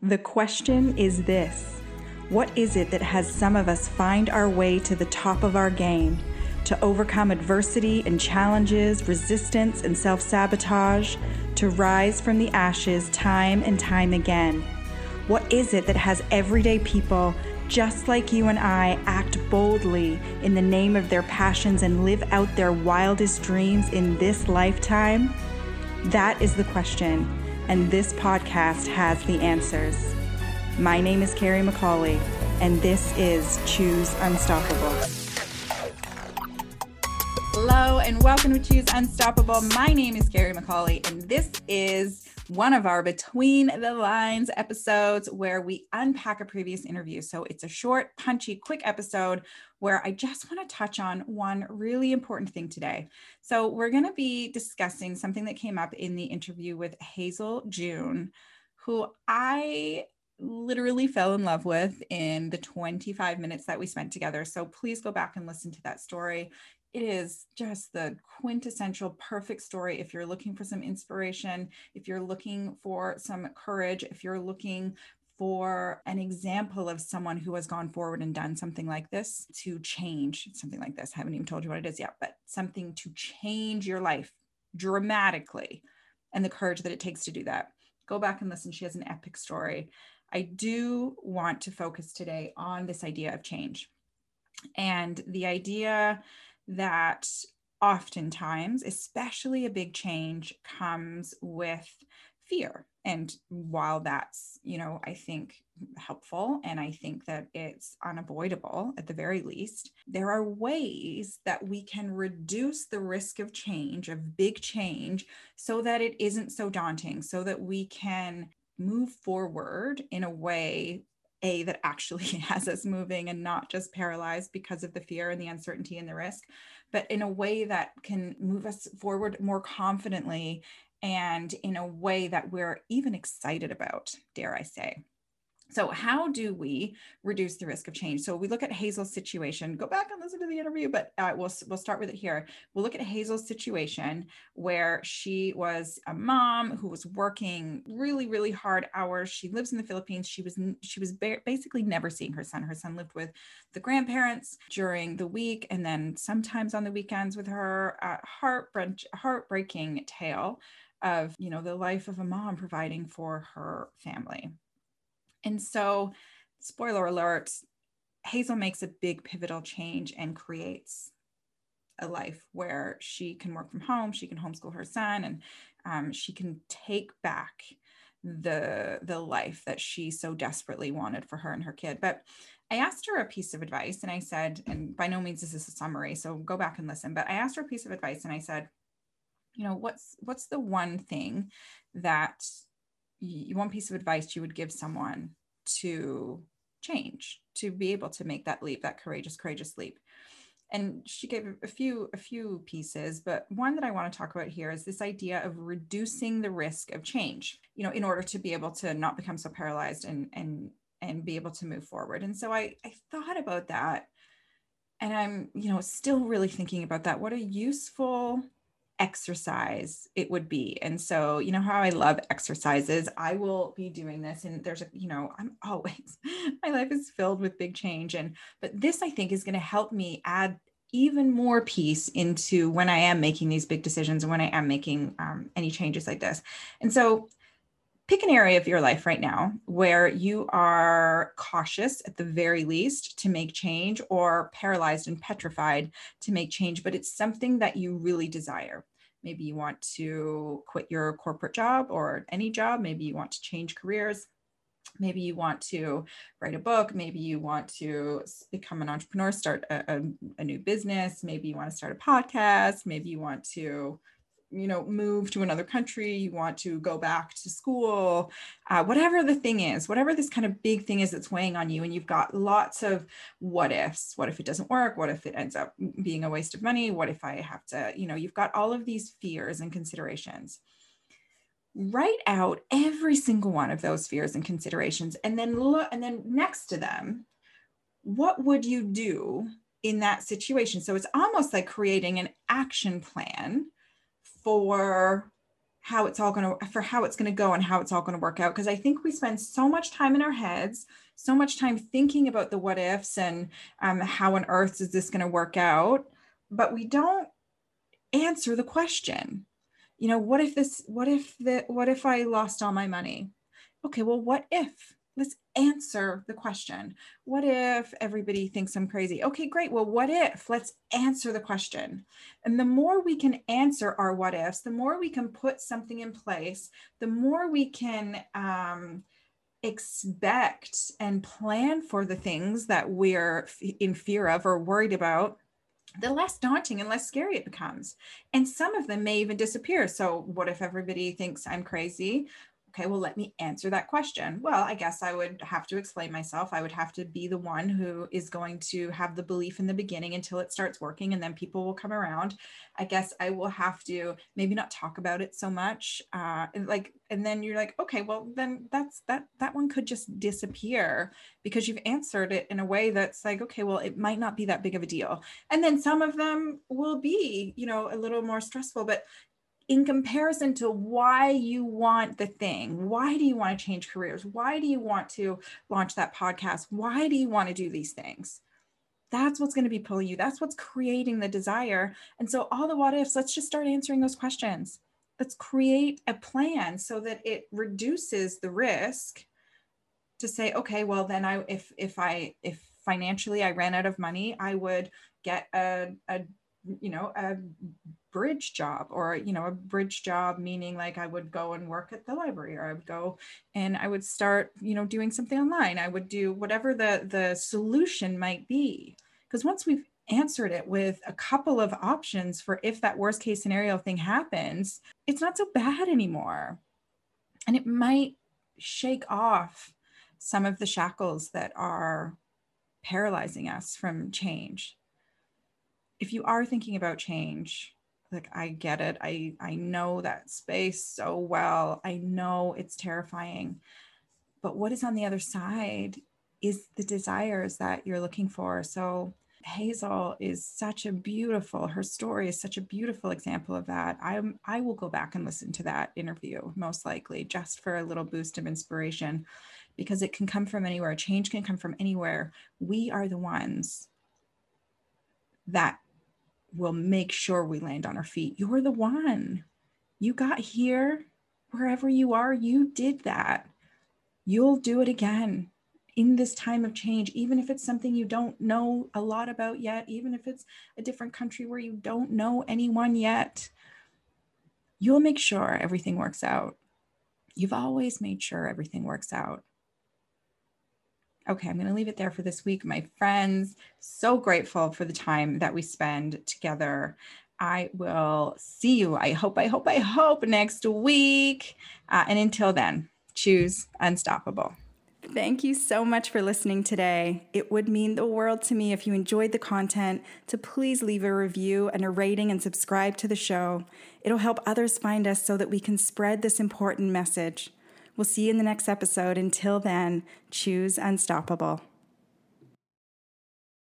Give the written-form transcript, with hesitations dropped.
The question is this: what is it that has some of us find our way to the top of our game, to overcome adversity and challenges, resistance and self-sabotage, to rise from the ashes time and time again? What is it that has everyday people just like you and I act boldly in the name of their passions and live out their wildest dreams in this lifetime? That is the question, and this podcast has the answers. My name is Carrie McCauley, and this is Choose Unstoppable. Hello, and welcome to Choose Unstoppable. My name is Carrie McCauley, and this is one of our Between the Lines episodes where we unpack a previous interview. So it's a short, punchy, quick episode where I just want to touch on one really important thing today. So we're going to be discussing something that came up in the interview with Hazel June, who I literally fell in love with in the 25 minutes that we spent together. So please go back and listen to that story. It is just the quintessential perfect story if you're looking for some inspiration, if you're looking for some courage, if you're looking for an example of someone who has gone forward and done something like this to change something like this. I haven't even told you what it is yet, but something to change your life dramatically and the courage that it takes to do that. Go back and listen. She has an epic story. I do want to focus today on this idea of change and the idea that oftentimes, especially a big change, comes with fear. And while that's, I think helpful, and I think that it's unavoidable at the very least, there are ways that we can reduce the risk of change, of big change, so that it isn't so daunting, so that we can move forward in a way that actually has us moving and not just paralyzed because of the fear and the uncertainty and the risk, but in a way that can move us forward more confidently and in a way that we're even excited about, dare I say. So how do we reduce the risk of change? So we look at Hazel's situation. Go back and listen to the interview, but we'll start with it here. We'll look at Hazel's situation where she was a mom who was working really, really hard hours. She lives in the Philippines. She was basically never seeing her son. Her son lived with the grandparents during the week and then sometimes on the weekends with her. Heartbreaking tale of, the life of a mom providing for her family. And so, spoiler alert, Hazel makes a big pivotal change and creates a life where she can work from home, she can homeschool her son, and she can take back the life that she so desperately wanted for her and her kid. But I asked her a piece of advice, and I said, and by no means this is a summary, so go back and listen, but I asked her a piece of advice, and I said, what's the one thing that one piece of advice you would give someone to change, to be able to make that leap, that courageous leap? And she gave a few pieces, but one that I want to talk about here is this idea of reducing the risk of change, in order to be able to not become so paralyzed and be able to move forward. And so I thought about that, and I'm, still really thinking about that. What a useful exercise it would be. And so, how I love exercises, I will be doing this, and there's I'm always, my life is filled with big change. But this, I think, is going to help me add even more peace into when I am making these big decisions and when I am making any changes like this. And so pick an area of your life right now where you are cautious at the very least to make change, or paralyzed and petrified to make change, but it's something that you really desire. Maybe you want to quit your corporate job or any job. Maybe you want to change careers. Maybe you want to write a book. Maybe you want to become an entrepreneur, start a new business. Maybe you want to start a podcast. Maybe you want to move to another country, you want to go back to school, whatever the thing is, whatever this kind of big thing is that's weighing on you, and you've got lots of what ifs. What if it doesn't work? What if it ends up being a waste of money? What if I have to, you've got all of these fears and considerations. Write out every single one of those fears and considerations, and then look, and then next to them, what would you do in that situation? So it's almost like creating an action plan for how it's all going to go and how it's all going to work out. Because I think we spend so much time in our heads, so much time thinking about the what ifs and how on earth is this going to work out, but we don't answer the question. What if I lost all my money? Okay, well, what if? Let's answer the question. What if everybody thinks I'm crazy? Okay, great. Well, what if? Let's answer the question. And the more we can answer our what ifs, the more we can put something in place, the more we can expect and plan for the things that we're in fear of or worried about, the less daunting and less scary it becomes. And some of them may even disappear. So what if everybody thinks I'm crazy? Okay, well, let me answer that question. Well, I guess I would have to explain myself. I would have to be the one who is going to have the belief in the beginning until it starts working, and then people will come around. I guess I will have to maybe not talk about it so much. And then you're like, okay, well, then that one could just disappear because you've answered it in a way that's like, okay, well, it might not be that big of a deal. And then some of them will be, a little more stressful, but in comparison to why you want the thing, why do you want to change careers? Why do you want to launch that podcast? Why do you want to do these things? That's what's going to be pulling you. That's what's creating the desire. And so all the what ifs, let's just start answering those questions. Let's create a plan so that it reduces the risk to say, okay, well, then if financially I ran out of money, I would get a bridge job, or a bridge job meaning like I would go and work at the library, or I would go and I would start doing something online. I would do whatever the solution might be, because once we've answered it with a couple of options for if that worst case scenario thing happens, it's not so bad anymore, and it might shake off some of the shackles that are paralyzing us from change. If you are thinking about change, like, I get it. I know that space so well. I know it's terrifying. But what is on the other side is the desires that you're looking for. So Hazel is her story is such a beautiful example of that. I will go back and listen to that interview, most likely, just for a little boost of inspiration, because it can come from anywhere. Change can come from anywhere. We are the ones that will make sure we land on our feet. You're the one. You got here. Wherever you are, you did that. You'll do it again in this time of change, even if it's something you don't know a lot about yet, even if it's a different country where you don't know anyone yet. You'll make sure everything works out. You've always made sure everything works out. Okay, I'm going to leave it there for this week, my friends. So grateful for the time that we spend together. I will see you, I hope next week. And until then, choose unstoppable. Thank you so much for listening today. It would mean the world to me if you enjoyed the content to please leave a review and a rating and subscribe to the show. It'll help others find us so that we can spread this important message. We'll see you in the next episode. Until then, choose unstoppable.